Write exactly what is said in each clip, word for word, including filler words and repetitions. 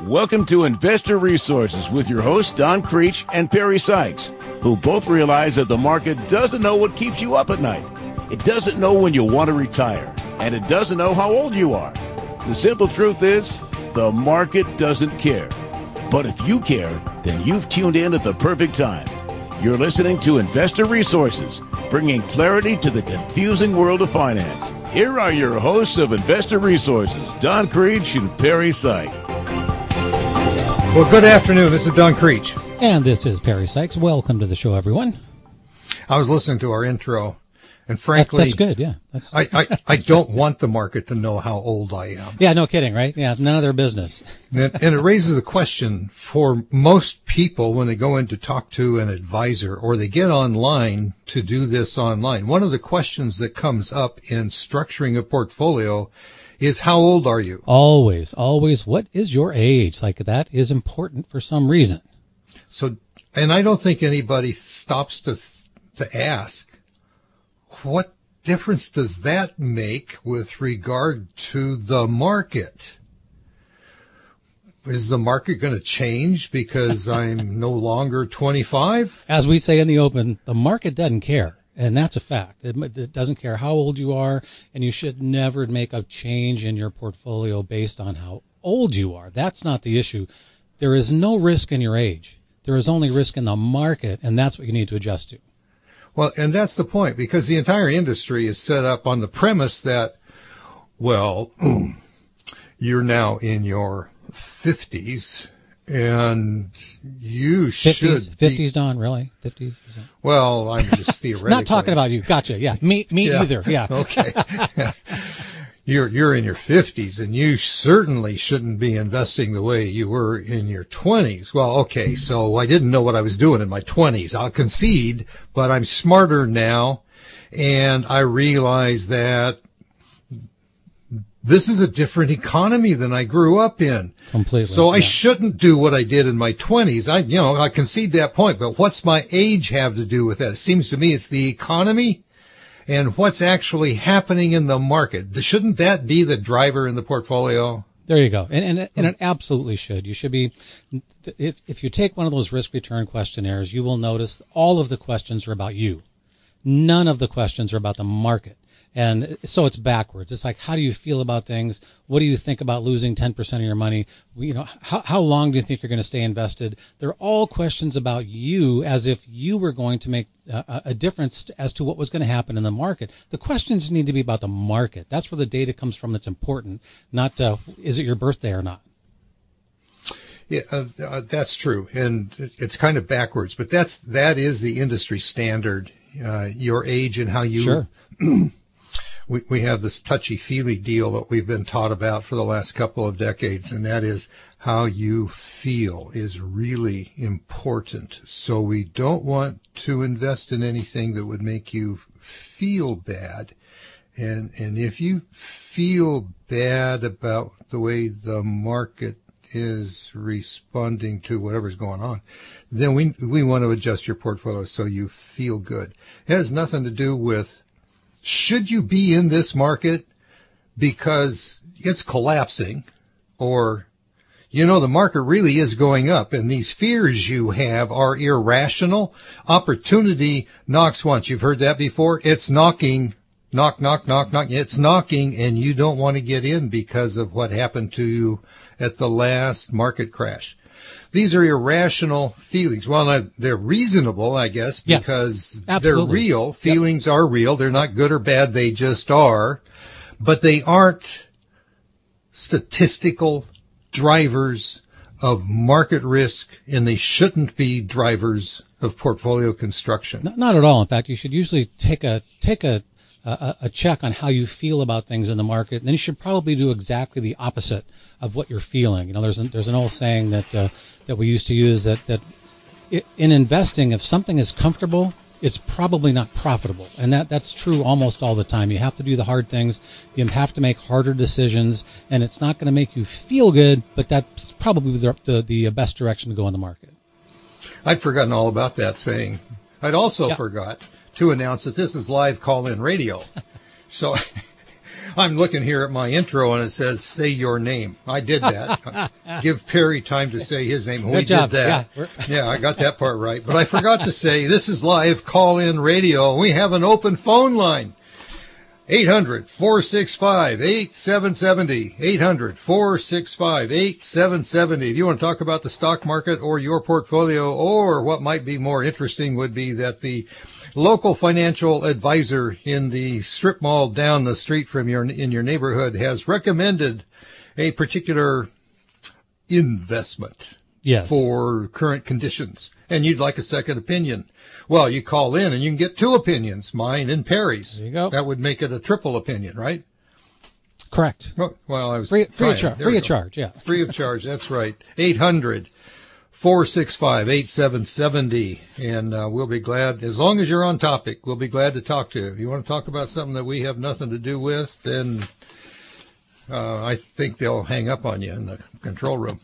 Welcome to Investor Resources with your hosts, Don Creech and Perry Sykes, who both realize that the market doesn't know what keeps you up at night. It doesn't know when you want to retire, and it doesn't know how old you are. The simple truth is, the market doesn't care. But if you care, then you've tuned in at the perfect time. You're listening to Investor Resources, bringing clarity to the confusing world of finance. Here are your hosts of Investor Resources, Don Creech and Perry Sykes. Well, good afternoon. This is Don Creech. And this is Perry Sykes. Welcome to the show, everyone. I was listening to our intro, and frankly... That, that's good, yeah. That's... I, I, I don't want the market to know how old I am. Yeah, no kidding, right? Yeah, it's none of their business. and, and it raises a question for most people when they go in to talk to an advisor or they get online to do this online. One of the questions that comes up in structuring a portfolio is, how old are you? Always, always. What is your age? Like, that is important for some reason. So, and I don't think anybody stops to to ask, what difference does that make with regard to the market? Is the market going to change because I'm no longer twenty-five? As we say in the open, the market doesn't care. And that's a fact. It, it doesn't care how old you are, and you should never make a change in your portfolio based on how old you are. That's not the issue. There is no risk in your age. There is only risk in the market, and that's what you need to adjust to. Well, and that's the point, because the entire industry is set up on the premise that, well, you're now in your fifties, and you fifties, should fifties, be, Don, really? fifties? Is that... Well, I'm just theoretically. Not talking about you. Gotcha. Yeah. Me, me yeah. either. Yeah. Okay. You're, you're in your fifties, and you certainly shouldn't be investing the way you were in your twenties. Well, okay, so I didn't know what I was doing in my twenties. I'll concede, but I'm smarter now, and I realize that this is a different economy than I grew up in. Completely. So I yeah. shouldn't do what I did in my twenties. I, you know, I concede that point, but what's my age have to do with that? It seems to me it's the economy and what's actually happening in the market. Shouldn't that be the driver in the portfolio? There you go. And, and, and it absolutely should. You should be, if, if you take one of those risk return questionnaires, you will notice all of the questions are about you. None of the questions are about the market. And so it's backwards. It's like, how do you feel about things? What do you think about losing ten percent of your money? You know, how, how long do you think you're going to stay invested? They're all questions about you, as if you were going to make a, a difference as to what was going to happen in the market. The questions need to be about the market. That's where the data comes from that's important, not uh, is it your birthday or not? Yeah, uh, uh, that's true. And it's kind of backwards, but that's, that is the industry standard, uh, your age and how you... Sure. We, we have this touchy-feely deal that we've been taught about for the last couple of decades, and that is how you feel is really important. So we don't want to invest in anything that would make you feel bad. And, and if you feel bad about the way the market is responding to whatever's going on, then we, we want to adjust your portfolio so you feel good. It has nothing to do with, should you be in this market because it's collapsing, or, you know, the market really is going up and these fears you have are irrational? Opportunity knocks once. You've heard that before. It's knocking, knock, knock, knock, knock. It's knocking, and you don't want to get in because of what happened to you at the last market crash. These are irrational feelings. Well, they're reasonable, I guess, because yes, they're real. Feelings yep. are real. They're not good or bad. They just are. But they aren't statistical drivers of market risk, and they shouldn't be drivers of portfolio construction. Not, not at all. In fact, you should usually take a take a, a a check on how you feel about things in the market, and then you should probably do exactly the opposite of what you're feeling. You know, there's an, there's an old saying that uh, that we used to use that that in investing, if something is comfortable, it's probably not profitable. And that, that's true almost all the time. You have to do the hard things. You have to make harder decisions, and it's not going to make you feel good, but that's probably the, the, the best direction to go in the market. I'd forgotten all about that saying. I'd also yeah. forgot to announce that this is live call-in radio. So I'm looking here at my intro and it says, say your name. I did that. Give Perry time to say his name. Good we job. did that. Yeah, yeah, I got that part right. But I forgot to say, this is live call-in radio. We have an open phone line. eight hundred, four six five, eight seven seven zero. eight hundred, four six five, eight seven seven zero. If you want to talk about the stock market or your portfolio, or what might be more interesting would be that the local financial advisor in the strip mall down the street from your in your neighborhood has recommended a particular investment yes. for current conditions, and you'd like a second opinion. Well, you call in and you can get two opinions, mine and Perry's. There you go. That would make it a triple opinion, right? Correct. Oh, well, I was free, free of, trying. char- There free we of go. charge. Yeah. Free of charge. That's right. eight hundred, four six five, eight seven seven zero. And uh, we'll be glad, as long as you're on topic, we'll be glad to talk to you. If you want to talk about something that we have nothing to do with, then uh, I think they'll hang up on you in the control room.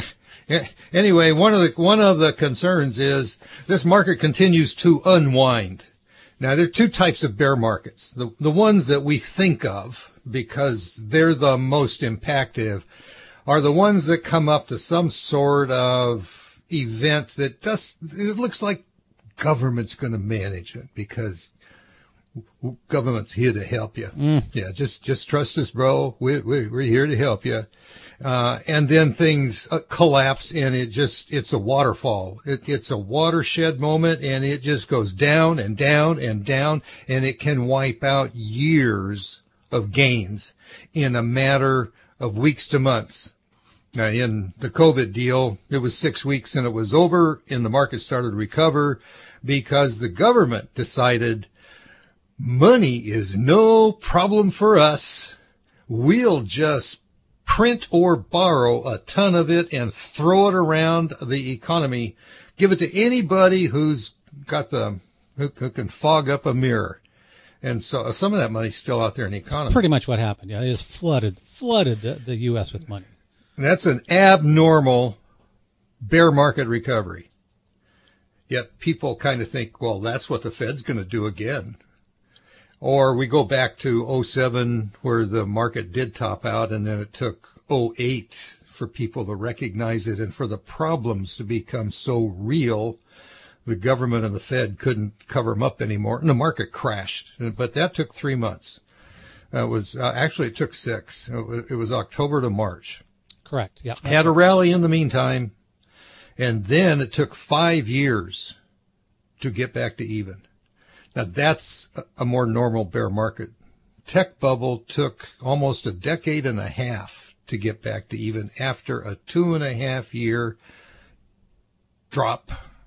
Anyway, one of the one of the concerns is this market continues to unwind. Now, there are two types of bear markets. The the ones that we think of because they're the most impacted are the ones that come up to some sort of event that does it looks like government's going to manage it because government's here to help you. Mm. Yeah, just just trust us, bro. We're we're, we're here to help you. Uh, and then things uh, collapse and it just, it's a waterfall. It, it's a watershed moment and it just goes down and down and down and it can wipe out years of gains in a matter of weeks to months. Now, in the COVID deal, it was six weeks and it was over and the market started to recover because the government decided money is no problem for us. We'll just print or borrow a ton of it and throw it around the economy. Give it to anybody who's got the, who, who can fog up a mirror. And so some of that money's still out there in the economy. That's pretty much what happened. Yeah, they just flooded, flooded the, the U S with money. That's an abnormal bear market recovery. Yet people kind of think, well, that's what the Fed's going to do again. Or we go back to oh seven where the market did top out and then it took oh eight for people to recognize it and for the problems to become so real the government and the Fed couldn't cover them up anymore and the market crashed. But that took three months. Uh, it was uh, actually it took six. It was, it was October to March. Correct. Yeah. Had a rally in the meantime, and then it took five years to get back to even. Now, that's a more normal bear market. Tech bubble took almost a decade and a half to get back to even after a two and a half year drop,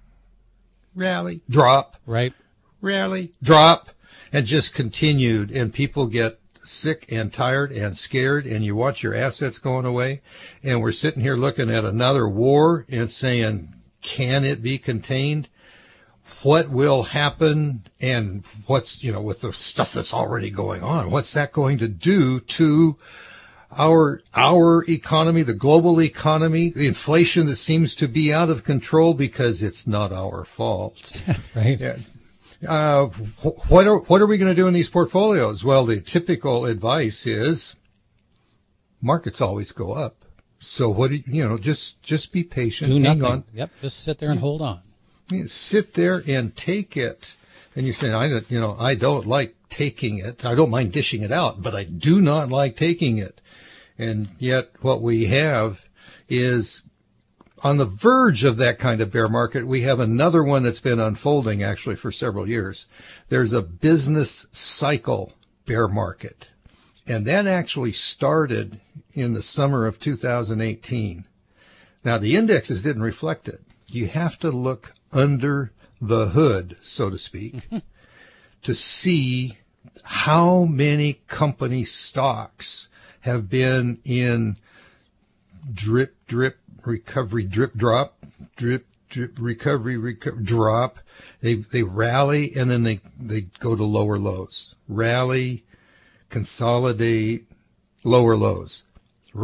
rally, drop, right, rally, drop, and just continued. And people get sick and tired and scared, and you watch your assets going away. And we're sitting here looking at another war and saying, can it be contained? What will happen and what's, you know, with the stuff that's already going on, what's that going to do to our, our economy, the global economy, the inflation that seems to be out of control because it's not our fault. Right. Yeah. Uh, what are, what are we going to do in these portfolios? Well, the typical advice is markets always go up. So what do you, you know, just, just be patient. Do hang nothing. on. Yep. Just sit there and hold on. Sit there and take it. And you're saying, I don't, you know, I don't like taking it. I don't mind dishing it out, but I do not like taking it. And yet what we have is on the verge of that kind of bear market. We have another one that's been unfolding actually for several years. There's a business cycle bear market. And that actually started in the summer of two thousand eighteen. Now the indexes didn't reflect it. You have to look under the hood, so to speak, to see how many company stocks have been in drip, drip, recovery, drip, drop, drip, drip, recovery, recovery, drop. They they rally and then they, they go to lower lows. Rally, consolidate, lower lows.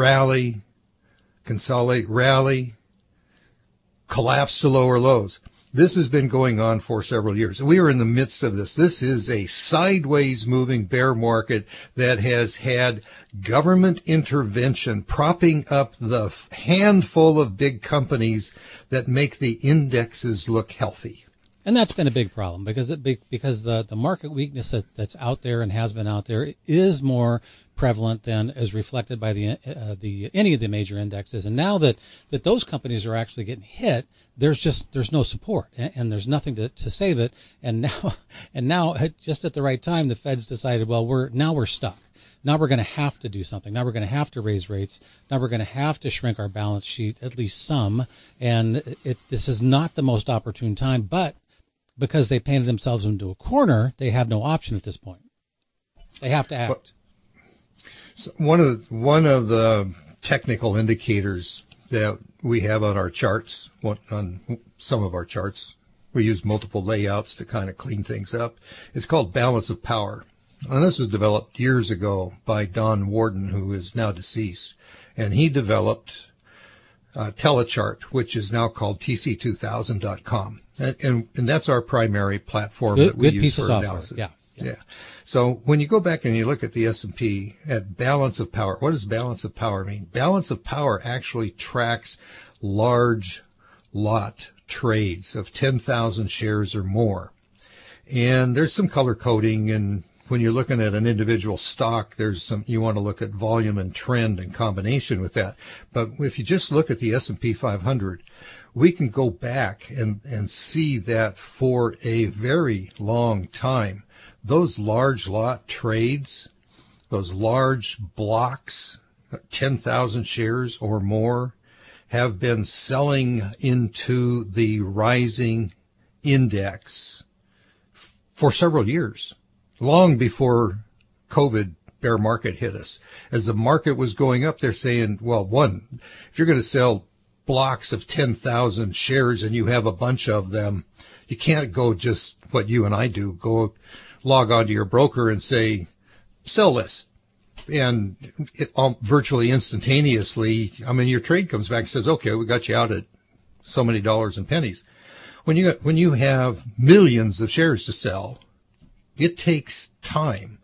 Rally, consolidate, rally, collapse to lower lows. This has been going on for several years. We are in the midst of this. This is a sideways moving bear market that has had government intervention propping up the handful of big companies that make the indexes look healthy. And that's been a big problem because it because the, the market weakness that, that's out there and has been out there is more prevalent than is reflected by the uh, the any of the major indexes. And now that, that those companies are actually getting hit, there's just there's no support and, and there's nothing to, to save it. And now and now just at the right time, the Fed's decided, well, we're now we're stuck. Now we're going to have to do something. Now we're going to have to raise rates. Now we're going to have to shrink our balance sheet, at least some. And it, this is not the most opportune time, but because they painted themselves into a corner, they have no option at this point. They have to act. Well, so one of the, one of the technical indicators that we have on our charts, on some of our charts, we use multiple layouts to kind of clean things up. It's called balance of power. And this was developed years ago by Don Warden, who is now deceased. And he developed uh, Telechart, which is now called T C two thousand dot com. And, and, and that's our primary platform good, that we good use piece for of software. analysis. Yeah, yeah. Yeah. So when you go back and you look at the S and P at balance of power, what does balance of power mean? Balance of power actually tracks large lot trades of ten thousand shares or more. And there's some color coding, and when you're looking at an individual stock, there's some, you want to look at volume and trend in combination with that. But if you just look at the S and P five hundred, we can go back and, and see that for a very long time, those large lot trades, those large blocks, ten thousand shares or more, have been selling into the rising index for several years, long before COVID bear market hit us. As the market was going up, they're saying, well, one, if you're going to sell blocks of ten thousand shares and you have a bunch of them, you can't go just what you and I do, go log on to your broker and say, sell this. And it, um, virtually instantaneously, I mean, your trade comes back and says, okay, we got you out at so many dollars and pennies. When you, when you have millions of shares to sell, it takes time.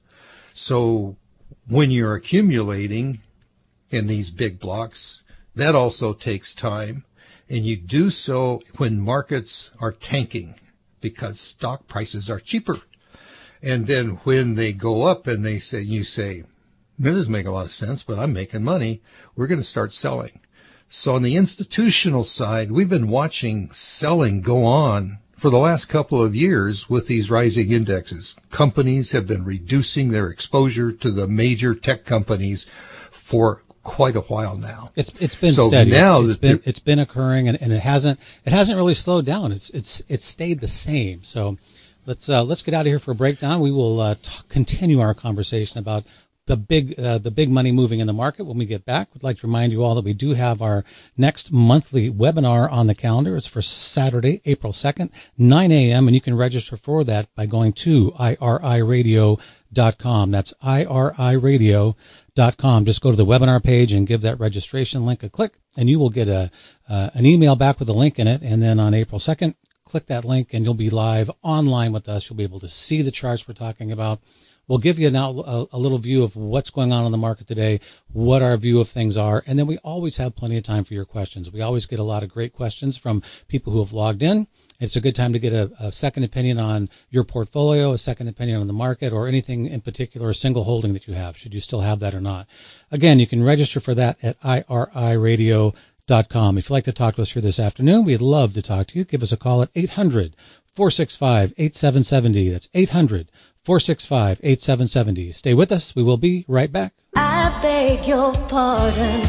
So when you're accumulating in these big blocks, that also takes time. And you do so when markets are tanking because stock prices are cheaper. And then when they go up and they say, you say, that doesn't make a lot of sense, but I'm making money, we're going to start selling. So on the institutional side, we've been watching selling go on for the last couple of years with these rising indexes. Companies have been reducing their exposure to the major tech companies for quite a while now. It's it's been so steady. Now it's, it's been it's been occurring, and, and it hasn't it hasn't really slowed down. It's it's it's stayed the same. So let's uh, let's get out of here for a breakdown. We will uh, t- continue our conversation about the big uh, the big money moving in the market when we get back. We'd like to remind you all that we do have our next monthly webinar on the calendar. It's for Saturday, April second, nine a.m., and you can register for that by going to I R I radio dot com. That's I R I radio dot com. Just go to the webinar page and give that registration link a click, and you will get a uh, an email back with a link in it. And then on April second, click that link, and you'll be live online with us. You'll be able to see the charts we're talking about. We'll give you now a, a little view of what's going on in the market today, what our view of things are, and then we always have plenty of time for your questions. We always get a lot of great questions from people who have logged in. It's a good time to get a, a second opinion on your portfolio, a second opinion on the market, or anything in particular, a single holding that you have, should you still have that or not. Again, you can register for that at I R I radio dot com. If you'd like to talk to us here this afternoon, we'd love to talk to you. Give us a call at eight hundred, four six five, eight seven seven zero. That's eight hundred, four six five, eight seven seven zero. Stay with us. We will be right back. I beg your pardon.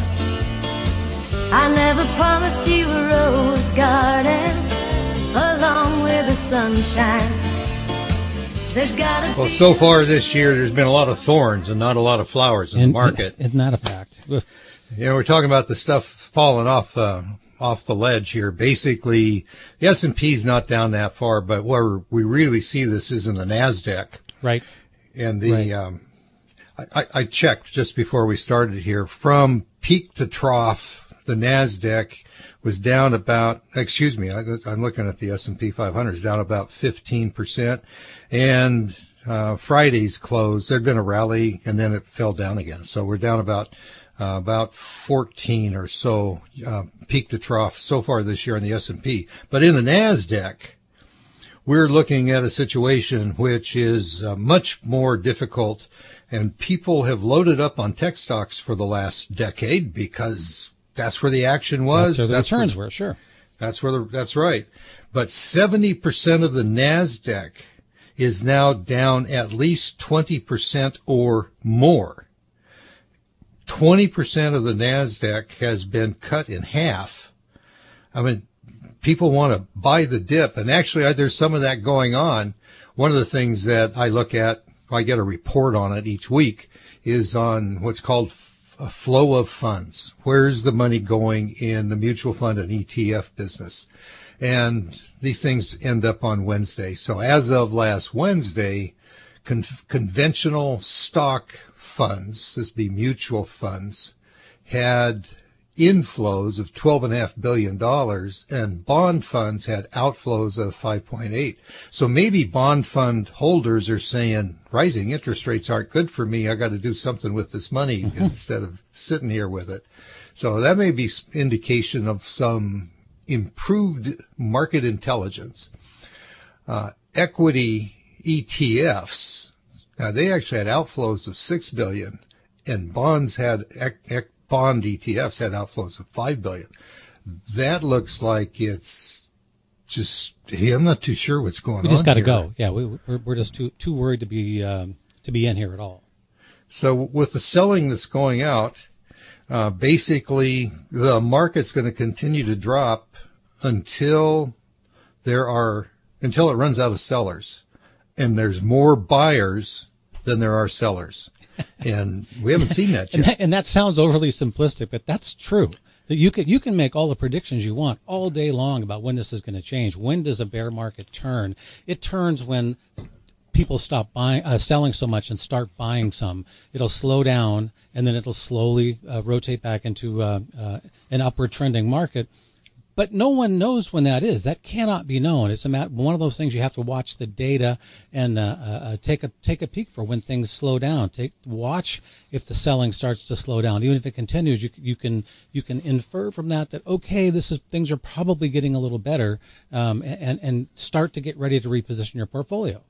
I never promised you a rose garden along with the sunshine. There's gotta well, so far this year, there's been a lot of thorns and not a lot of flowers in and, the market. Isn't that a fact? You know, we're talking about the stuff falling off uh, off the ledge here. Basically, the S and P is not down that far, but where we really see this is in the NASDAQ. Right. And the right. um, I, I checked just before we started here, from peak to trough, the NASDAQ was down about, excuse me, I, I'm looking at the S and P five hundred, is down about fifteen percent. And uh, Friday's close, there'd been a rally, and then it fell down again. So we're down about uh, about fourteen or so, uh, peak to trough so far this year in the S and P. But in the NASDAQ, we're looking at a situation which is uh, much more difficult, and people have loaded up on tech stocks for the last decade because that's where the action was. That's where the that's returns where, were, sure. That's where the, that's right. But seventy percent of the NASDAQ is now down at least twenty percent or more. twenty percent of the NASDAQ has been cut in half. I mean, people want to buy the dip, and actually there's some of that going on. One of the things that I look at, I get a report on it each week, is on what's called a flow of funds. Where's the money going in the mutual fund and E T F business? And these things end up on Wednesday. So as of last Wednesday, con- conventional stock funds, this would be mutual funds, had inflows of twelve point five billion dollars, and bond funds had outflows of five point eight. So maybe bond fund holders are saying, rising interest rates aren't good for me. I got to do something with this money mm-hmm. instead of sitting here with it. So that may be indication of some improved market intelligence. Uh, equity E T Fs, now they actually had outflows of six billion dollars, and bonds had ec- ec- bond E T Fs had outflows of five billion dollars. That looks like it's just, hey, I'm not too sure what's going on. We just got to here. go. Yeah, we, we're we're just too too worried to be um, to be in here at all. So with the selling that's going out, uh, basically the market's going to continue to drop until there are until it runs out of sellers, and there's more buyers than there are sellers. And we haven't seen that yet. and, that, and that sounds overly simplistic, but that's true. You can you can make all the predictions you want all day long about when this is going to change. When does a bear market turn? It turns when people stop buying, uh, selling so much and start buying some. It'll slow down, and then it'll slowly uh, rotate back into uh, uh, an upward trending market. But no one knows when that is. That cannot be known. It's a mat- one of those things you have to watch the data and uh, uh, take a take a peek for when things slow down. Take watch if the selling starts to slow down. Even if it continues, you you can you can infer from that that okay, this is things are probably getting a little better, um, and and start to get ready to reposition your portfolio.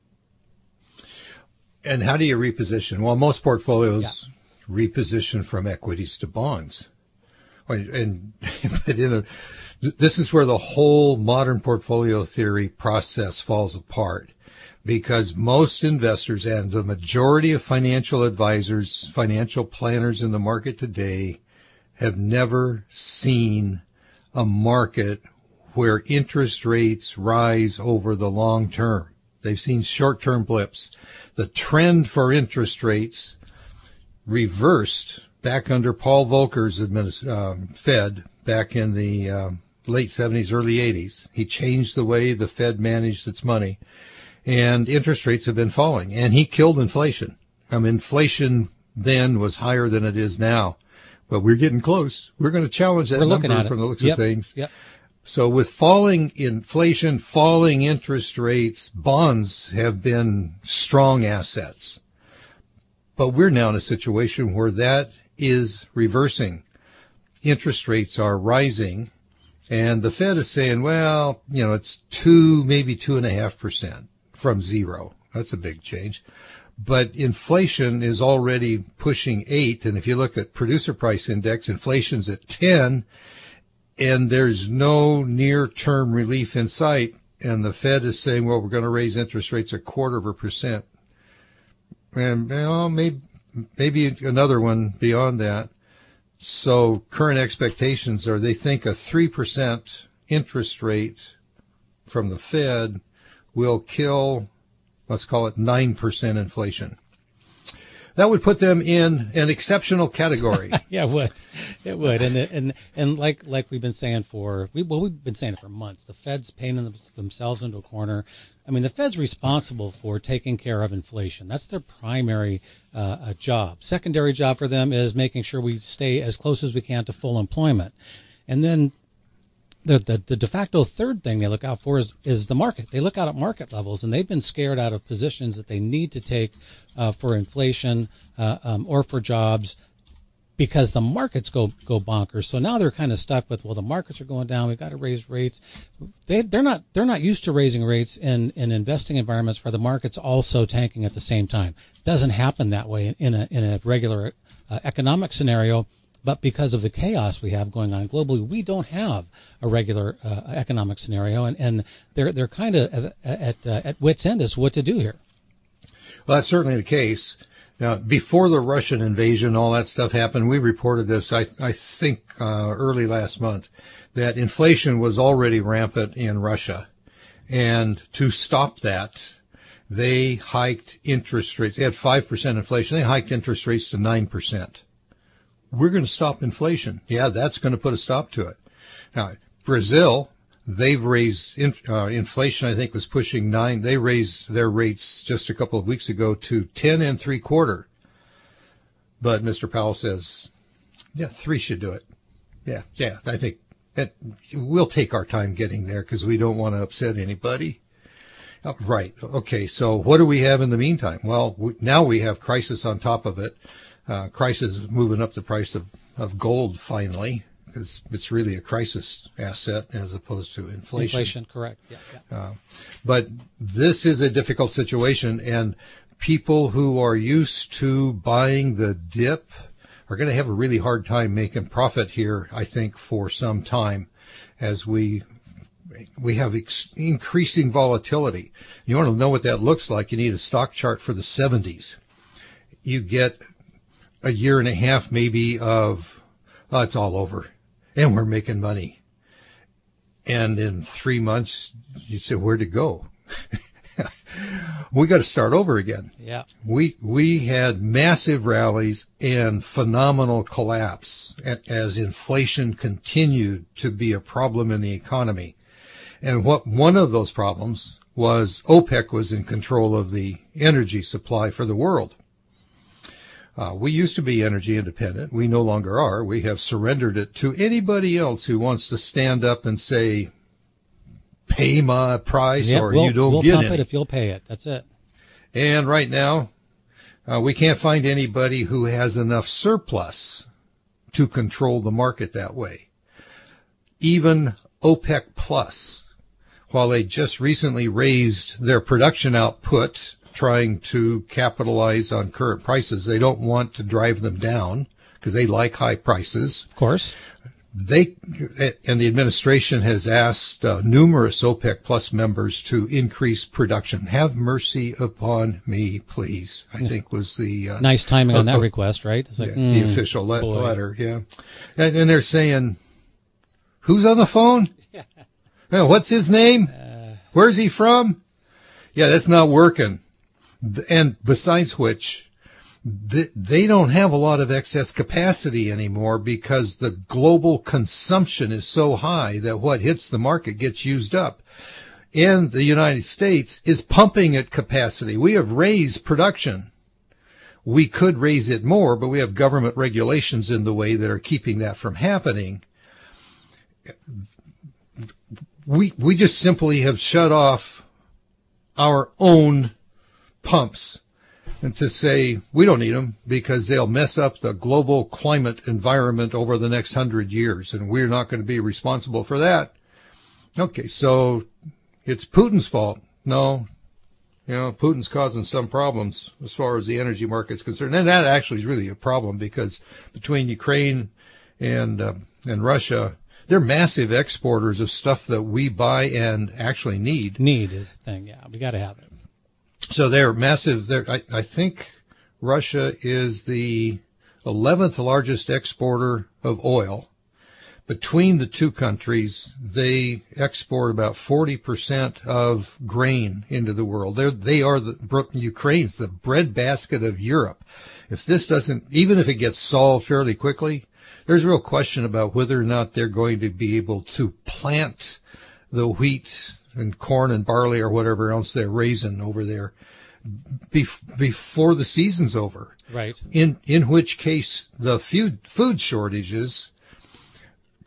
And how do you reposition? Well, most portfolios yeah. reposition from equities to bonds, and but in a this is where the whole modern portfolio theory process falls apart, because most investors and the majority of financial advisors, financial planners in the market today have never seen a market where interest rates rise over the long term. They've seen short-term blips. The trend for interest rates reversed back under Paul Volcker's administ- um, Fed back in the um, late seventies, early eighties. He changed the way the Fed managed its money, and interest rates have been falling, and he killed inflation. I mean, inflation then was higher than it is now, but we're getting close. We're going to challenge that we're number looking at from it. the looks yep. of things. Yep. So with falling inflation, falling interest rates, bonds have been strong assets. But we're now in a situation where that is reversing. Interest rates are rising, and the Fed is saying, well, you know, it's two, maybe two and a half percent from zero. That's a big change. But inflation is already pushing eight. And if you look at producer price index, inflation's at ten, and there's no near-term relief in sight. And the Fed is saying, well, we're going to raise interest rates a quarter of a percent. And, well, maybe, maybe another one beyond that. So current expectations are they think a three percent interest rate from the Fed will kill, let's call it nine percent inflation. That would put them in an exceptional category. Yeah, it would. It would. And and and like like we've been saying for, we, well, we've been saying it for months, the Fed's painting themselves into a corner. I mean, the Fed's responsible for taking care of inflation. That's their primary uh, job. Secondary job for them is making sure we stay as close as we can to full employment. And then the, the the de facto third thing they look out for is, is the market. They look out at market levels, and they've been scared out of positions that they need to take uh, for inflation uh, um, or for jobs, because the markets go go bonkers. So now they're kind of stuck with, well, the markets are going down, we've got to raise rates. They they're not they're not used to raising rates in, in investing environments where the market's also tanking at the same time. It doesn't happen that way in a in a regular uh, economic scenario. But because of the chaos we have going on globally, we don't have a regular uh, economic scenario, and, and they're they're kind of at uh, at wit's end as to what to do here. Well, that's certainly the case. Now, before the Russian invasion, all that stuff happened, we reported this, I, I think, uh, early last month, that inflation was already rampant in Russia. And to stop that, they hiked interest rates. They had five percent inflation. They hiked interest rates to nine percent. We're going to stop inflation. Yeah, that's going to put a stop to it. Now, Brazil, they've raised in, uh, inflation, I think, was pushing nine. They raised their rates just a couple of weeks ago to ten and three quarter. But Mister Powell says, yeah, three should do it. Yeah, yeah, I think that we'll take our time getting there because we don't want to upset anybody. Oh, right. Okay. So what do we have in the meantime? Well, we, now we have crisis on top of it. Uh, crisis is moving up the price of, of gold finally, because it's really a crisis asset as opposed to inflation. Inflation, correct. Yeah, yeah. Uh, but this is a difficult situation, and people who are used to buying the dip are going to have a really hard time making profit here, I think, for some time, as we we have ex- increasing volatility. You want to know what that looks like? You need a stock chart for the seventies. You get a year and a half maybe of, oh, it's all over and we're making money. And in three months, you'd say, where'd it go? We got to start over again. Yeah. We, we had massive rallies and phenomenal collapse as inflation continued to be a problem in the economy. And what one of those problems was OPEC was in control of the energy supply for the world. Uh, we used to be energy independent. We no longer are. We have surrendered it to anybody else who wants to stand up and say, pay my price yep, or we'll, you don't we'll get pump any. It if you'll pay it. That's it. And right now, uh, we can't find anybody who has enough surplus to control the market that way. Even OPEC Plus, while they just recently raised their production output, trying to capitalize on current prices. They don't want to drive them down because they like high prices. Of course. They and the administration has asked uh, numerous OPEC Plus members to increase production. Have mercy upon me, please, I think was the... Uh, nice timing on uh, that uh, request, right? It's like, yeah, mm, the official le- boy. letter, yeah. And, and they're saying, who's on the phone? Yeah. Uh, what's his name? Uh, Where's he from? Yeah, that's not working. And besides which, they don't have a lot of excess capacity anymore because the global consumption is so high that what hits the market gets used up. And the United States is pumping at capacity. We have raised production. We could raise it more, but we have government regulations in the way that are keeping that from happening. We, we just simply have shut off our own pumps and to say we don't need them because they'll mess up the global climate environment over the next hundred years, and we're not going to be responsible for that. Okay, so it's Putin's fault. No, you know, Putin's causing some problems as far as the energy market's concerned, and that actually is really a problem because between Ukraine and uh, and Russia, they're massive exporters of stuff that we buy and actually need. Need is the thing, yeah. We got to have it. So they're massive. They're, I, I think Russia is the eleventh largest exporter of oil. Between the two countries, they export about forty percent of grain into the world. They're, they are the, Ukraine's the breadbasket of Europe. If this doesn't, even if it gets solved fairly quickly, there's a real question about whether or not they're going to be able to plant the wheat and corn and barley or whatever else they're raising over there bef- before the season's over. Right. In in which case the food food shortages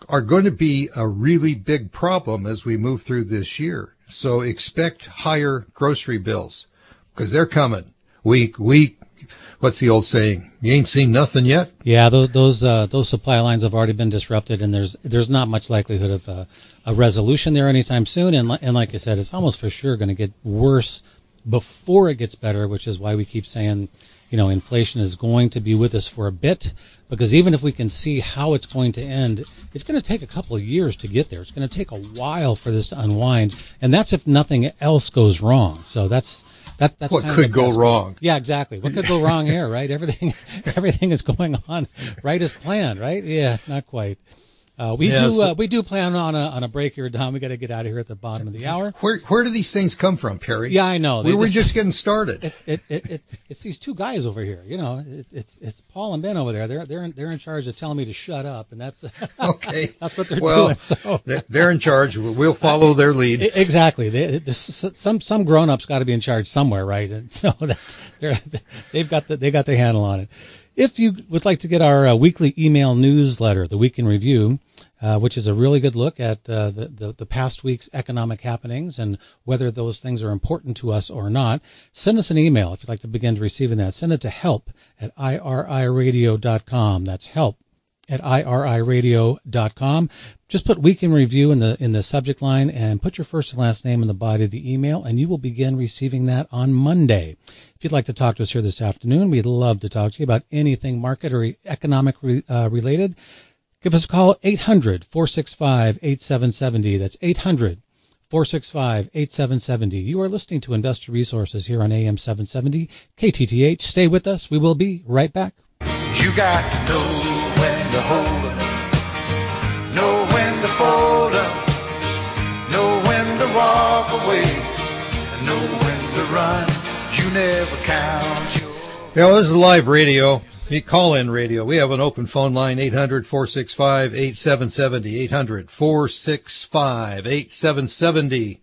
are going to be a really big problem as we move through this year. So expect higher grocery bills because they're coming. We, we, what's the old saying? You ain't seen nothing yet? Yeah, those those uh, those supply lines have already been disrupted, and there's there's not much likelihood of uh, a resolution there anytime soon. And, and like I said, it's almost for sure going to get worse before it gets better, which is why we keep saying, you know, inflation is going to be with us for a bit, because even if we can see how it's going to end, it's going to take a couple of years to get there. It's going to take a while for this to unwind, and that's if nothing else goes wrong. So that's that, that's what kind could of go wrong. Yeah, exactly. What could go wrong here, right? Everything, everything is going on right as planned, right? Yeah, not quite. Uh, we yeah, do so, uh, we do plan on a on a break here, Don. We got to get out of here at the bottom of the hour. Where where do these things come from, Perry? Yeah, I know. They we were just, just getting started. It, it, it, it, it's these two guys over here. You know, it, it's it's Paul and Ben over there. They're they're in, they're in charge of telling me to shut up, and that's okay. That's what they're well, doing. So they're in charge. We'll follow their lead. Exactly. They, some some grown ups got to be in charge somewhere, right? And so that's they're, they've got the they got the handle on it. If you would like to get our uh, weekly email newsletter, the Week in Review, uh, which is a really good look at uh, the, the, the past week's economic happenings and whether those things are important to us or not, send us an email if you'd like to begin receiving that. Send it to help at I R I radio dot com. That's help at I R I radio dot com. Just put Week in Review in the in the subject line and put your first and last name in the body of the email, and you will begin receiving that on Monday. If you'd like to talk to us here this afternoon, we'd love to talk to you about anything market or economic re, uh, related. Give us a call, eight hundred, four six five, eight seven seven zero. That's eight hundred, four six five, eight seven seven zero. You are listening to Investor Resources here on A M seven seventy K T T H. Stay with us. We will be right back. You got to know when to hold up, know when to fold up, know when to walk away, and know when to run. You never count your... Yeah, well, this is live radio. Call-in radio. We have an open phone line, eight hundred, four six five, eight seven seven zero, eight hundred, four six five, eight seven seven zero.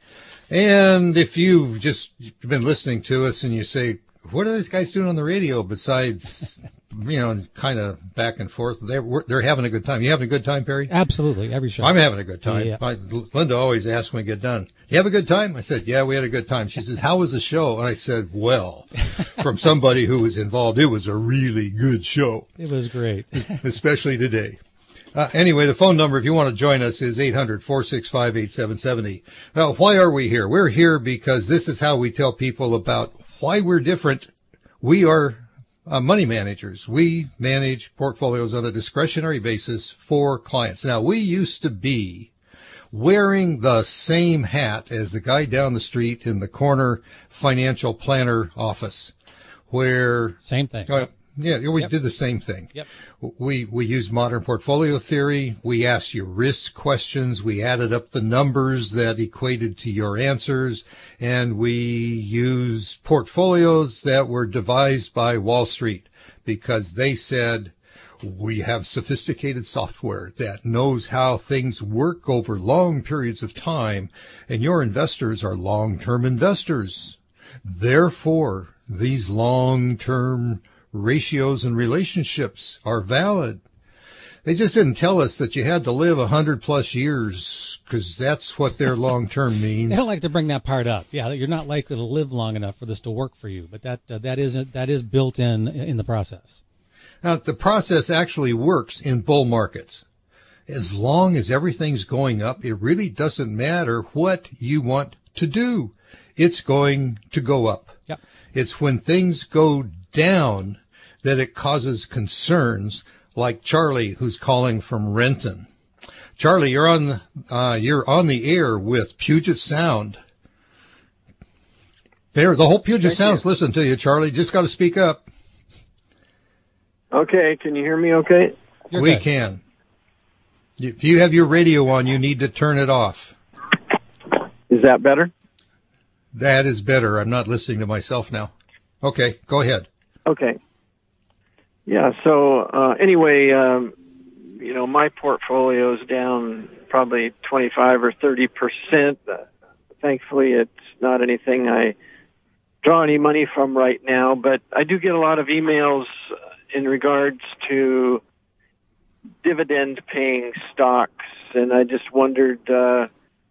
And if you've just been listening to us and you say, what are these guys doing on the radio besides, you know, kind of back and forth? They're, they're having a good time. You having a good time, Perry? Absolutely, every show. I'm having a good time. Yeah. I, Linda always asks when we get done, you have a good time? I said, yeah, we had a good time. She says, how was the show? And I said, well, from somebody who was involved, it was a really good show. It was great. Especially today. Uh, anyway, the phone number, if you want to join us, is eight hundred, four six five, eight seven seven zero. Now, why are we here? We're here because this is how we tell people about why we're different. We are uh, money managers. We manage portfolios on a discretionary basis for clients. Now, we used to be wearing the same hat as the guy down the street in the corner financial planner office, where same thing. Uh, yeah, we yep. did the same thing. Yep. We we used modern portfolio theory. We asked you risk questions. We added up the numbers that equated to your answers, and we used portfolios that were devised by Wall Street because they said, we have sophisticated software that knows how things work over long periods of time, and your investors are long-term investors. Therefore, these long-term ratios and relationships are valid. They just didn't tell us that you had to live one hundred plus years, because that's what their long-term means. They don't like to bring that part up. Yeah, you're not likely to live long enough for this to work for you, but that uh, that is that is built in in the process. Now, the process actually works in bull markets. As long as everything's going up, it really doesn't matter what you want to do. It's going to go up. Yep. It's when things go down that it causes concerns, like Charlie, who's calling from Renton. Charlie, you're on uh, you're on the air with Puget Sound. There, the whole Puget Thank Sound's you. listening to you, Charlie. Just got to speak up. Okay, can you hear me okay? You're we good. can. If you have your radio on, you need to turn it off. Is that better? That is better. I'm not listening to myself now. Okay, go ahead. Okay. Yeah, so uh, anyway, um, you know, my portfolio is down probably twenty-five or thirty percent. Uh, thankfully, it's not anything I draw any money from right now, but I do get a lot of emails in regards to dividend-paying stocks and I just wondered uh,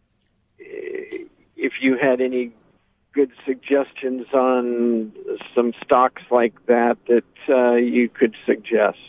if you had any good suggestions on some stocks like that that uh, you could suggest.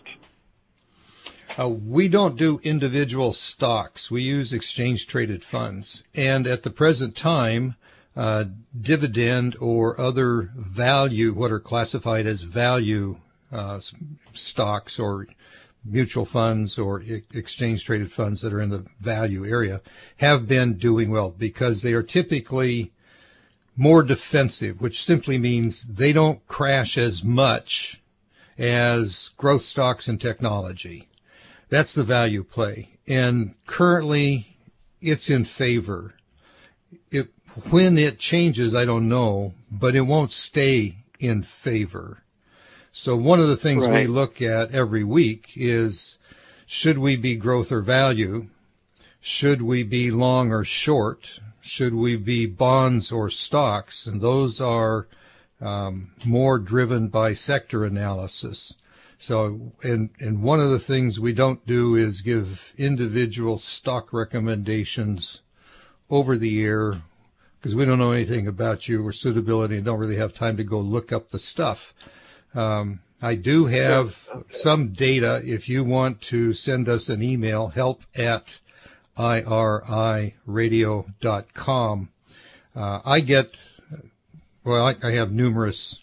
Uh, we don't do individual stocks. We use exchange-traded funds. And at the present time, uh, dividend or other value, what are classified as value uh, stocks or mutual funds or e- exchange-traded funds that are in the value area, have been doing well because they are typically more defensive, which simply means they don't crash as much as growth stocks and technology. That's the value play. And currently, it's in favor. It, when it changes, I don't know, but it won't stay in favor. So one of the things right. we look at every week is, should we be growth or value? Should we be long or short? Should we be bonds or stocks? And those are um, more driven by sector analysis. So, and, and one of the things we don't do is give individual stock recommendations over the air because we don't know anything about you or suitability and don't really have time to go look up the stuff. Um, I do have okay. some data. If you want to send us an email, help at I R I radio dot com. Uh, I get, well, I, I have numerous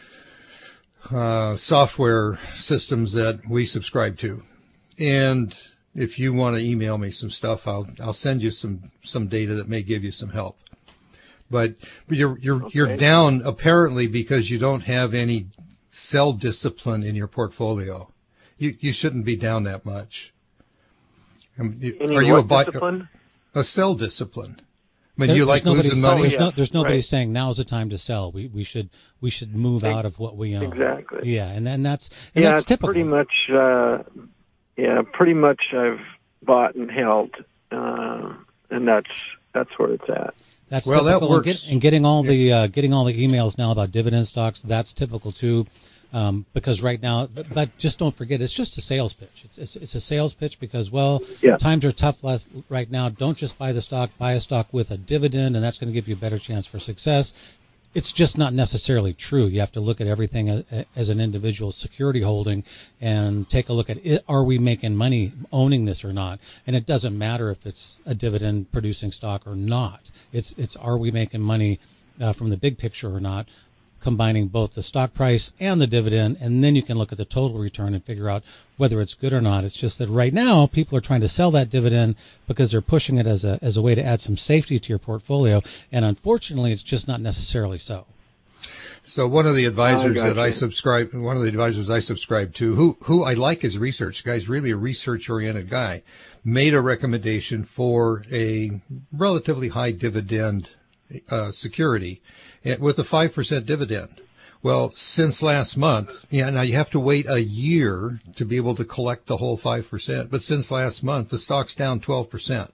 Uh, software systems that we subscribe to, and if you want to email me some stuff, I'll I'll send you some some data that may give you some help. But you're you're okay. you're down apparently because you don't have any sell discipline in your portfolio. You you shouldn't be down that much. Um, you, any are you what a buy, discipline? A sell discipline. I mean, There, you like losing money. There's, yeah. no, there's nobody right. saying now's the time to sell. We we should we should move out of what we own. Exactly. Yeah, and then that's and yeah, that's it's typical. pretty much. Uh, yeah, pretty much. I've bought and held, uh, and that's that's where it's at. That's well, typical. that works. And, get, and getting all the uh, getting all the emails now about dividend stocks. That's typical too. Um, because right now, but, but just don't forget, it's just a sales pitch. It's it's, it's a sales pitch because, well, yeah. times are tough less, right now. Don't just buy the stock, buy a stock with a dividend, and that's going to give you a better chance for success. It's just not necessarily true. You have to look at everything as, as an individual security holding and take a look at it. Are we making money owning this or not? And it doesn't matter if it's a dividend producing stock or not. It's, it's are we making money uh, from the big picture or not? Combining both the stock price and the dividend, and then you can look at the total return and figure out whether it's good or not. It's just that right now people are trying to sell that dividend because they're pushing it as a as a way to add some safety to your portfolio, and unfortunately, it's just not necessarily so. So one of the advisors oh, that I subscribe, one of the advisors I subscribe to, who who I like his research, the guy's really a research-oriented guy, made a recommendation for a relatively high dividend uh, security with a five percent dividend. Well, since last month, yeah, now you have to wait a year to be able to collect the whole five percent, but since last month, the stock's down twelve percent.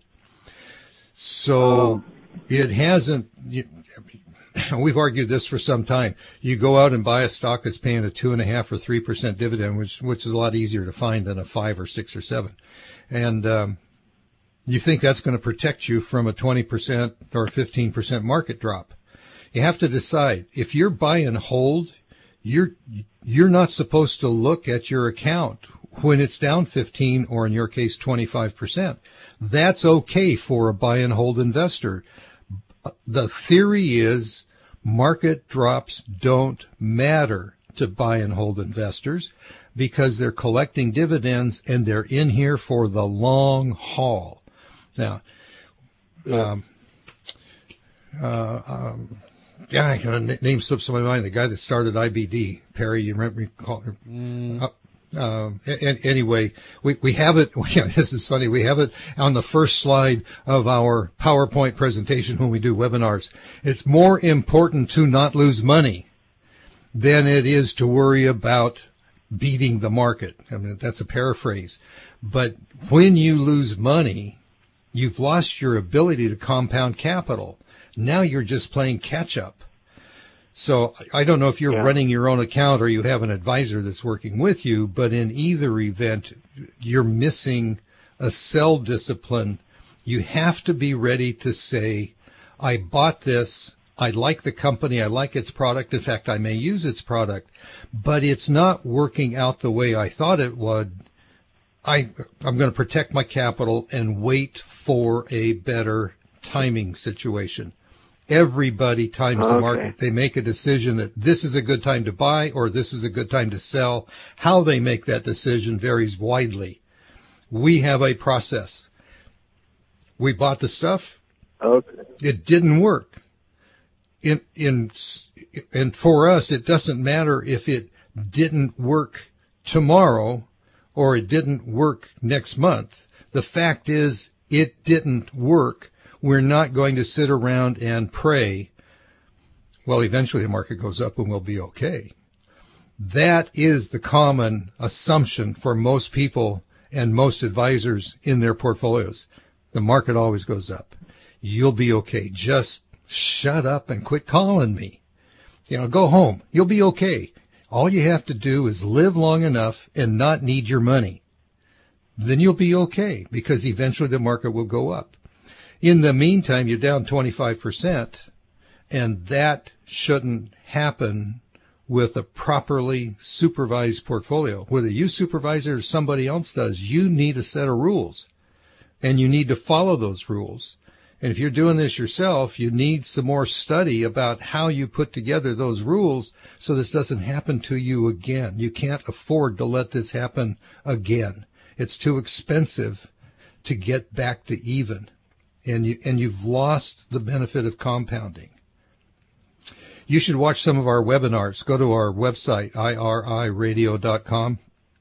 So oh. it hasn't, you, we've argued this for some time. You go out and buy a stock that's paying a two and a half or three percent dividend, which, which is a lot easier to find than a five or six or seven. And, um, you think that's going to protect you from a twenty percent or fifteen percent market drop. You have to decide if you're buy and hold, you're you're not supposed to look at your account when it's down fifteen or in your case twenty-five percent. That's okay for a buy and hold investor. The theory is market drops don't matter to buy and hold investors because they're collecting dividends and they're in here for the long haul. Now, um, uh, um, yeah, I can name slips of my mind. The guy that started I B D, Perry, you remember me calling him? Uh, um, anyway, we, we have it. Yeah, this is funny. We have it on the first slide of our PowerPoint presentation when we do webinars. It's more important to not lose money than it is to worry about beating the market. I mean, that's a paraphrase. But when you lose money, you've lost your ability to compound capital. Now you're just playing catch up. So I don't know if you're yeah. running your own account or you have an advisor that's working with you, but in either event, you're missing a sell discipline, you have to be ready to say, I bought this. I like the company. I like its product. In fact, I may use its product, but it's not working out the way I thought it would. I, I'm going to protect my capital and wait for a better timing situation. Everybody times Okay. the market. They make a decision that this is a good time to buy or this is a good time to sell. How they make that decision varies widely. We have a process. We bought the stuff. Okay. It didn't work. In, in, and for us, it doesn't matter if it didn't work tomorrow or it didn't work next month. The fact is, it didn't work. We're not going to sit around and pray, well, eventually the market goes up and we'll be okay. That is the common assumption for most people and most advisors in their portfolios. The market always goes up. You'll be okay. Just shut up and quit calling me. You know, go home. You'll be okay. All you have to do is live long enough and not need your money. Then you'll be okay because eventually the market will go up. In the meantime, you're down twenty-five percent, and that shouldn't happen with a properly supervised portfolio. Whether you supervise it or somebody else does, you need a set of rules, and you need to follow those rules. And if you're doing this yourself, you need some more study about how you put together those rules so this doesn't happen to you again. You can't afford to let this happen again. It's too expensive to get back to even. And you, and you've lost the benefit of compounding. You should watch some of our webinars. Go to our website, I R I radio dot com.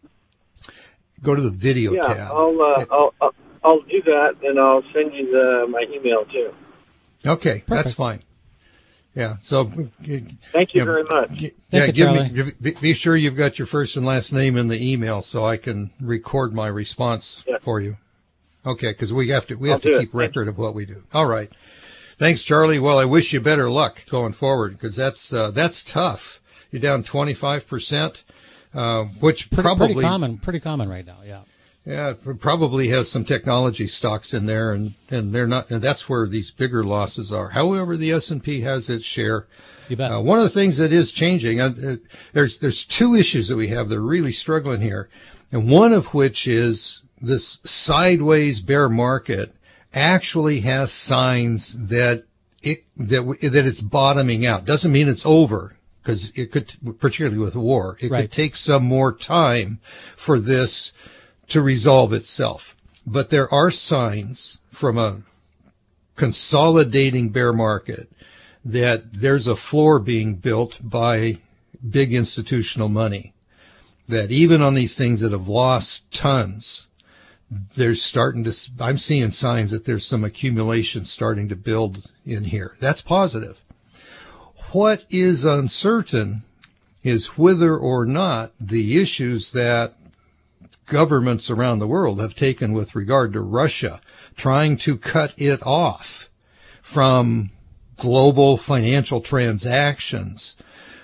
Go to the video Yeah, tab. I'll, uh, I'll, I'll, I'll do that, and I'll send you the, my email, too. Okay, Perfect. that's fine. Yeah, so. Thank you yeah, very much. Yeah, Thank you, give Charlie. me, be, be sure you've got your first and last name in the email so I can record my response Yeah. for you. Okay, because we have to we I'll have to do it. keep record of what we do. All right. Thanks, Charlie. Well, I wish you better luck going forward because that's uh, that's tough. You're down twenty-five percent, uh, which Pretty, probably pretty common, pretty common right now. Yeah. yeah it probably has some technology stocks in there, and, and they're not. And that's where these bigger losses are. However, the S and P has its share. You bet. Uh, one of the things that is changing, uh, uh, there's there's two issues that we have that are really struggling here, and one of which is this sideways bear market actually has signs that it that that it's bottoming out. Doesn't mean it's over because it could, particularly with war, it Right. could take some more time for this to resolve itself. But there are signs from a consolidating bear market that there's a floor being built by big institutional money. That even on these things that have lost tons, there's starting to, I'm seeing signs that there's some accumulation starting to build in here. That's positive. What is uncertain is whether or not the issues that governments around the world have taken with regard to Russia, trying to cut it off from global financial transactions,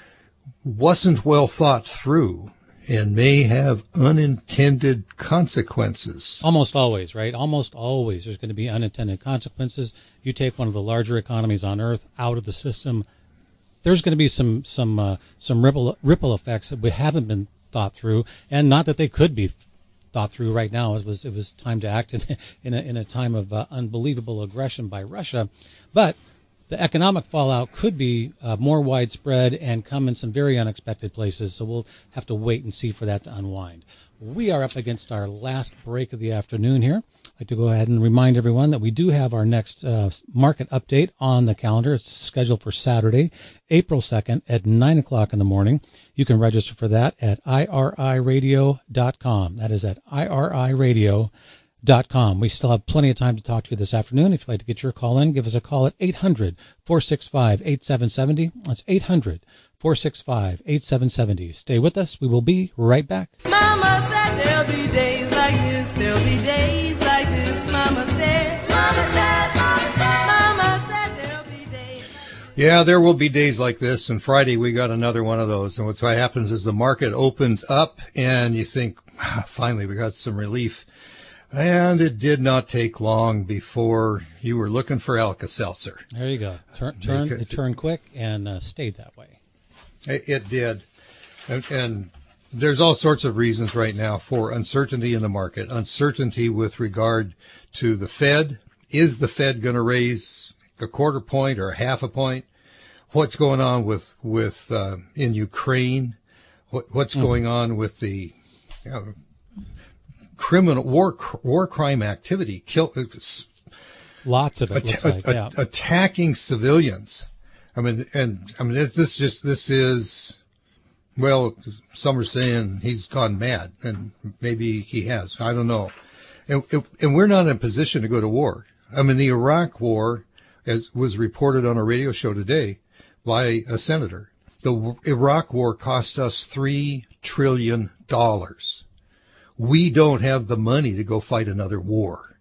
wasn't well thought through and may have unintended consequences. Almost always, right? Almost always there's going to be unintended consequences. You take one of the larger economies on Earth out of the system, there's going to be some some uh, some ripple ripple effects that we haven't been thought through, and not that they could be thought through right now. It was it was time to act in, in, a, in a time of uh, unbelievable aggression by Russia, but the economic fallout could be uh, more widespread and come in some very unexpected places, so we'll have to wait and see for that to unwind. We are up against our last break of the afternoon here. I'd like to go ahead and remind everyone that we do have our next uh, market update on the calendar. It's scheduled for Saturday, April second at nine o'clock in the morning. You can register for that at I R I radio dot com. That is at I R I radio dot com. We still have plenty of time to talk to you this afternoon. If you'd like to get your call in, give us a call at eight hundred, four six five, eight seven seven zero. That's eight hundred, four six five, eight seven seven zero. Stay with us. We will be right back. Mama said there'll be days like this, there'll be days like this. Mama said, Mama said, Mama said, Mama said there'll be days. Yeah, there will be days like this, and Friday we got another one of those. And what's what happens is the market opens up, and you think, ah, finally we got some relief. And it did not take long before you were looking for Alka-Seltzer. There you go. Turn, turn, Because- it turned quick and uh, stayed that way. It, it did. And, and there's all sorts of reasons right now for uncertainty in the market. Uncertainty with regard to the Fed. Is the Fed going to raise a quarter point or a half a point? What's going on with, with uh, in Ukraine? What, what's mm. going on with the uh, criminal war war crime activity? Kill, Lots of it. At- looks like, at- yeah. attacking civilians. I mean, and I mean, this, this just this is. Well, some are saying he's gone mad, and maybe he has. I don't know. And, and we're not in a position to go to war. I mean, the Iraq war, as was reported on a radio show today by a senator, the Iraq war cost us three trillion dollars. We don't have the money to go fight another war.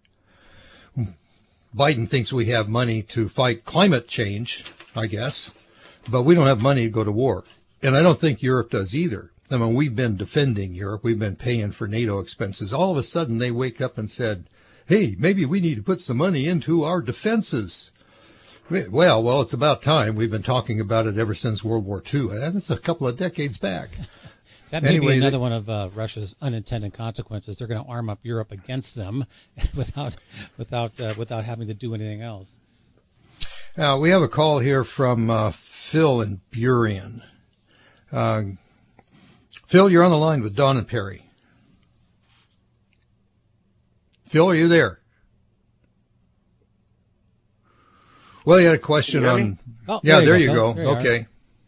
Biden thinks we have money to fight climate change, I guess, but we don't have money to go to war. And I don't think Europe does either. I mean, we've been defending Europe. We've been paying for NATO expenses. All of a sudden, they wake up and said, hey, maybe we need to put some money into our defenses. Well, well, it's about time. We've been talking about it ever since World War Two. That's a couple of decades back. That may Anyway, be another they- one of uh, Russia's unintended consequences. They're going to arm up Europe against them without without uh, without having to do anything else. Now, we have a call here from uh, Phil in Burien. Uh, Phil, you're on the line with Don and Perry. Phil, are you there? Well, you had a question Can you hear on. me? Oh, yeah, there you Phil. go. There you are. Okay.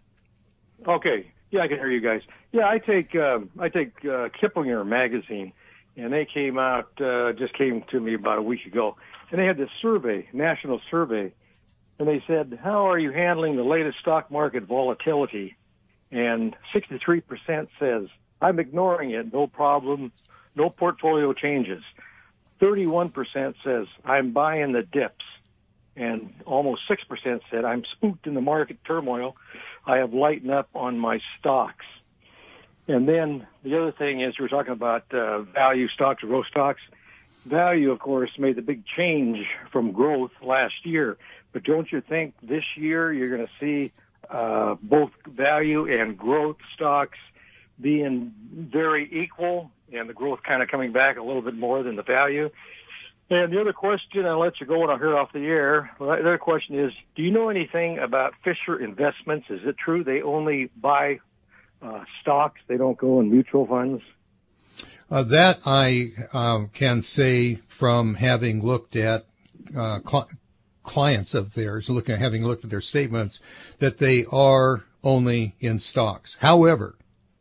Okay. Yeah, I can hear you guys. Yeah, I take uh, I take uh, Kiplinger magazine, and they came out uh, just came to me about a week ago, and they had this survey, national survey, and they said, "How are you handling the latest stock market volatility?" And sixty-three percent says, "I'm ignoring it, no problem, no portfolio changes." thirty-one percent says, "I'm buying the dips." And almost six percent said, "I'm spooked in the market turmoil. I have lightened up on my stocks." And then the other thing is, we're talking about uh, value stocks, growth stocks. Value, of course, made the big change from growth last year. But don't you think this year you're going to see uh, both value and growth stocks being very equal, and the growth kind of coming back a little bit more than the value? And the other question, I'll let you go and I'll hear it off the air. Well, the other question is, do you know anything about Fisher Investments? Is it true they only buy uh, stocks? They don't go in mutual funds? Uh, that I um, can say from having looked at uh, cl- clients of theirs, looking, having looked at their statements, that they are only in stocks. However,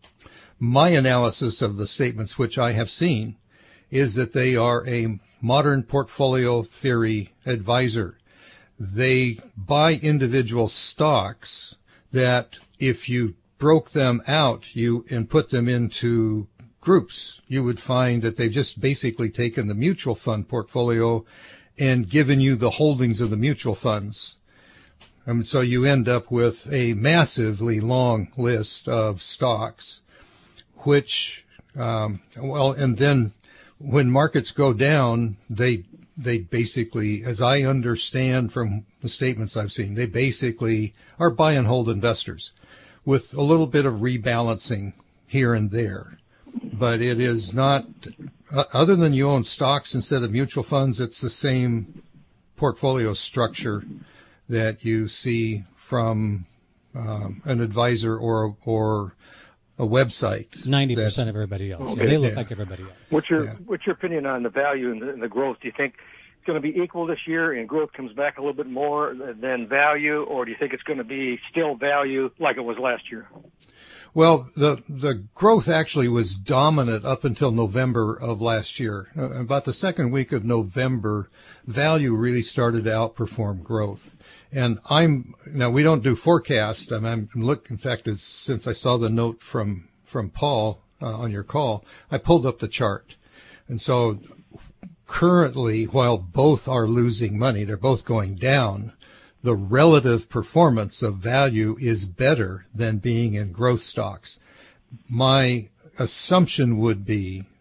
my analysis of the statements which I have seen is that they are a modern portfolio theory advisor. They buy individual stocks that if you broke them out you and put them into groups, you would find that they've just basically taken the mutual fund portfolio and given you the holdings of the mutual funds. And so you end up with a massively long list of stocks, which, um, well, and then when markets go down, they they basically, as I understand from the statements I've seen, they basically are buy and hold investors with a little bit of rebalancing here and there. But it is not, uh, other than you own stocks instead of mutual funds, it's the same portfolio structure that you see from um, an advisor or or a website. Ninety percent of everybody else. Okay. Yeah, they look Yeah. like everybody else. What's your Yeah. What's your opinion on the value and the, and the growth? Do you think it's going to be equal this year and growth comes back a little bit more than value, or do you think it's going to be still value like it was last year? Well, the the growth actually was dominant up until November of last year. Uh, About the second week of November, value really started to outperform growth. And I'm now we don't do forecast. I'm, I'm look. In fact, as, since I saw the note from from Paul uh, on your call, I pulled up the chart. And so currently, while both are losing money, they're both going down. The relative performance of value is better than being in growth stocks. My assumption would be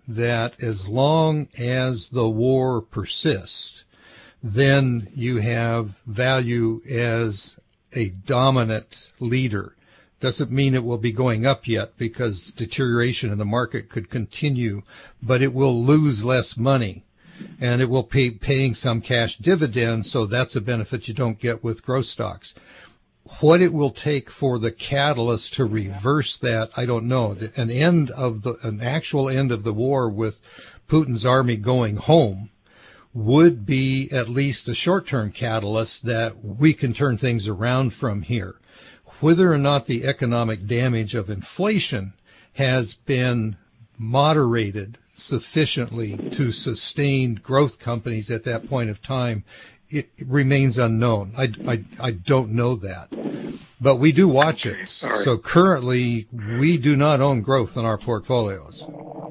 that as long as the war persists, then you have value as a dominant leader. Doesn't mean it will be going up yet, because deterioration in the market could continue, but it will lose less money, and it will pay paying some cash dividends, so that's a benefit you don't get with growth stocks. What it will take for the catalyst to reverse that, I don't know. An end of the, an actual end of the war with Putin's army going home would be at least a short-term catalyst that we can turn things around from here. Whether or not the economic damage of inflation has been moderated sufficiently to sustain growth companies at that point of time, it remains unknown. I, I, I don't know that. But we do watch it. Right. So currently, we do not own growth in our portfolios.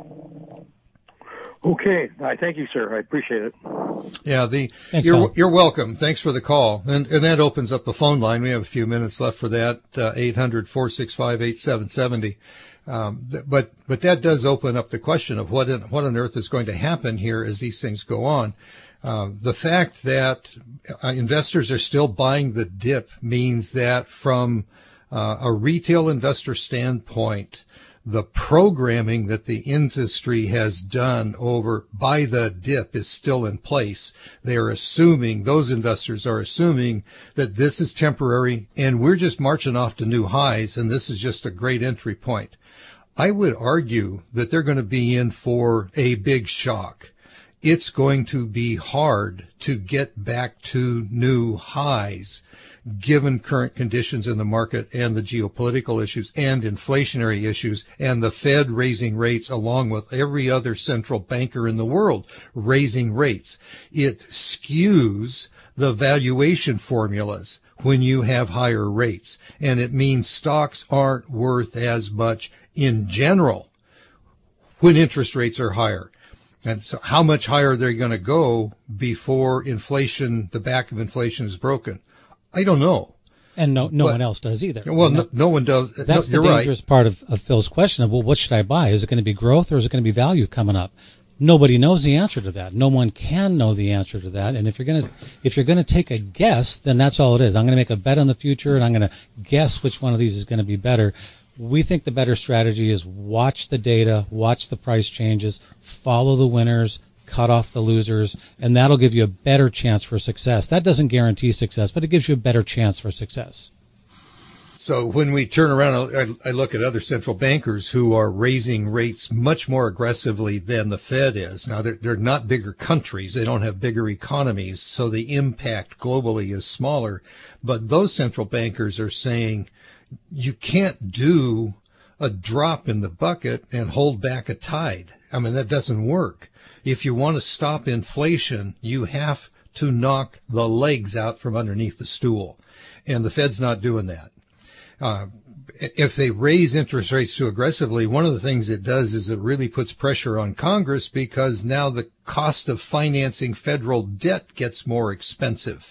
Okay. I thank you, sir. I appreciate it. Yeah, the Thanks, you're Paul. you're welcome. Thanks for the call. And and that opens up the phone line. We have a few minutes left for that. Uh, eight hundred, four six five, eight seven seven zero. Um, th- but but that does open up the question of what in, what on earth is going to happen here as these things go on. Uh, the fact that uh, investors are still buying the dip means that from uh, a retail investor standpoint, the programming that the industry has done over buy the dip is still in place. They are assuming, those investors are assuming that this is temporary and we're just marching off to new highs, and this is just a great entry point. I would argue that they're going to be in for a big shock. It's going to be hard to get back to new highs given current conditions in the market and the geopolitical issues and inflationary issues and the Fed raising rates along with every other central banker in the world raising rates. It skews the valuation formulas when you have higher rates, and it means stocks aren't worth as much in general when interest rates are higher. And so how much higher they're going to go before inflation, the back of inflation is broken? I don't know. And no, no but, one else does either. Well, that, no, no one does. That's no, the you're dangerous right. part of, of Phil's question of, well, what should I buy? Is it going to be growth or is it going to be value coming up? Nobody knows the answer to that. No one can know the answer to that. And if you're going to, if you're going to take a guess, then that's all it is. I'm going to make a bet on the future and I'm going to guess which one of these is going to be better. We think the better strategy is watch the data, watch the price changes, follow the winners, cut off the losers, and that'll give you a better chance for success. That doesn't guarantee success, but it gives you a better chance for success. So when we turn around, I, I look at other central bankers who are raising rates much more aggressively than the Fed is. Now, they're, they're not bigger countries. They don't have bigger economies, so the impact globally is smaller. But those central bankers are saying you can't do a drop in the bucket and hold back a tide. I mean, that doesn't work. If you want to stop inflation, you have to knock the legs out from underneath the stool. And the Fed's not doing that. Uh, if they raise interest rates too aggressively, one of the things it does is it really puts pressure on Congress, because now the cost of financing federal debt gets more expensive.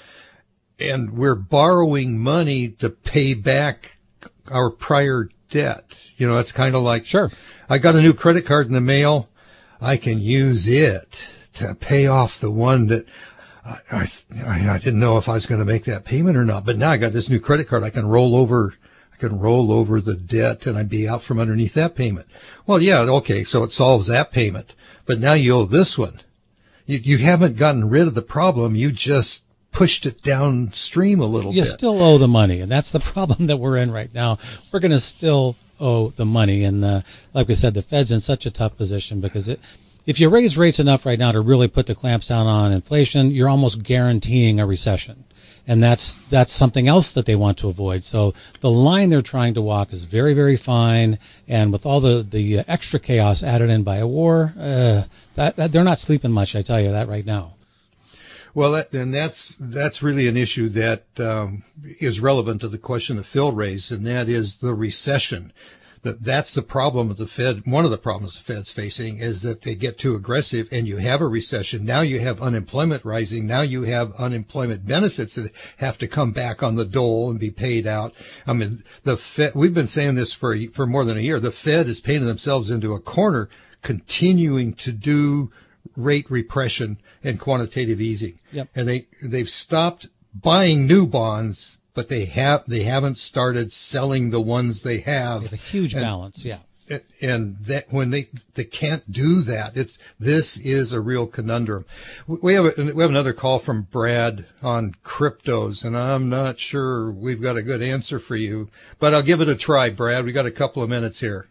And we're borrowing money to pay back our prior debt. You know, it's kind of like, sure, I got a new credit card in the mail. I can use it to pay off the one that I, I, I didn't know if I was going to make that payment or not. But now I got this new credit card. I can roll over, I can roll over the debt and I'd be out from underneath that payment. Well, yeah, okay, so it solves that payment. But now you owe this one. You, you haven't gotten rid of the problem. You just pushed it downstream a little you bit. You still owe the money, and that's the problem that we're in right now. We're going to still owe the money, and uh, like we said, the Fed's in such a tough position because it, if you raise rates enough right now to really put the clamps down on inflation, you're almost guaranteeing a recession, and that's that's something else that they want to avoid. So the line they're trying to walk is very, very fine, and with all the the extra chaos added in by a war, uh, that, that they're not sleeping much. I tell you that right now. Well, that, and that's that's really an issue that um, is relevant to the question that Phil raised, and that is the recession. That that's the problem of the Fed. One of the problems the Fed's facing is that they get too aggressive, and you have a recession. Now you have unemployment rising. Now you have unemployment benefits that have to come back on the dole and be paid out. I mean, the Fed. We've been saying this for for more than a year. The Fed is painting themselves into a corner continuing to do rate repression and quantitative easing. Yep. And they, they've stopped buying new bonds, but they have, they haven't started selling the ones they have. They have a huge and, balance, yeah. And that when they, they can't do that, it's, this is a real conundrum. We have, a, we have another call from Brad on cryptos, and I'm not sure we've got a good answer for you, but I'll give it a try, Brad. We got a couple of minutes here.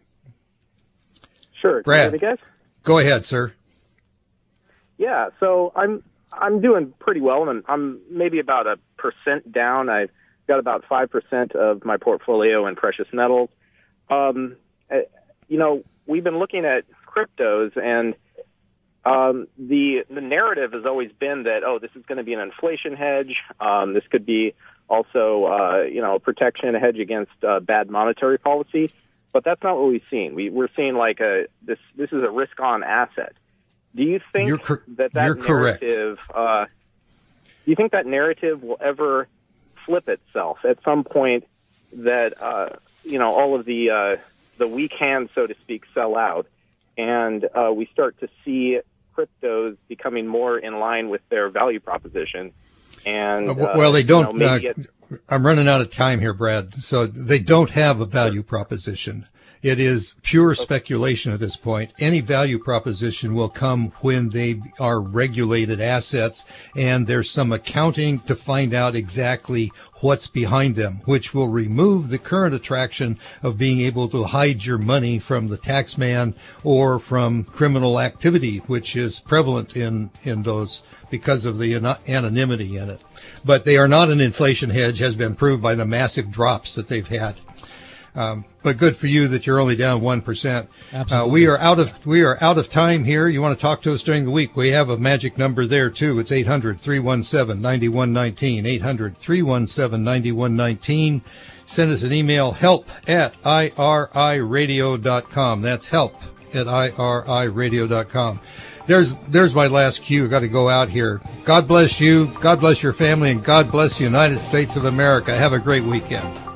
Sure. Brad, Can you hear me, guys? Go ahead, sir. Yeah, so I'm I'm doing pretty well, and I'm maybe about a percent down. I've got about five percent of my portfolio in precious metals. Um, you know, we've been looking at cryptos, and um, the the narrative has always been that, oh, this is going to be an inflation hedge. Um, this could be also, uh, you know, a protection hedge against uh, bad monetary policy. But that's not what we've seen. We, we're seeing like a this this is a risk-on asset. Do you think you're cor- that that you're narrative? Uh, do you think that narrative will ever flip itself at some point? That uh, you know, all of the uh, the weak hands, so to speak, sell out, and uh, we start to see cryptos becoming more in line with their value proposition. And uh, well, they don't. You know, maybe uh, get, I'm running out of time here, Brad. So they don't have a value proposition. It is pure speculation at this point. Any value proposition will come when they are regulated assets, and there's some accounting to find out exactly what's behind them, which will remove the current attraction of being able to hide your money from the tax man or from criminal activity, which is prevalent in, in those because of the anonymity in it. But they are not an inflation hedge, has been proved by the massive drops that they've had. Um, but good for you that you're only down one percent. Absolutely. Uh, we are out of, we are out of time here. You want to talk to us during the week? We have a magic number there too. It's eight hundred, three one seven, nine one one nine, eight hundred, three one seven, nine one one nine. Send us an email, help at I R I radio dot com. That's help at I R I radio dot com. There's, there's my last cue. Got to go out here. God bless you. God bless your family, and God bless the United States of America. Have a great weekend.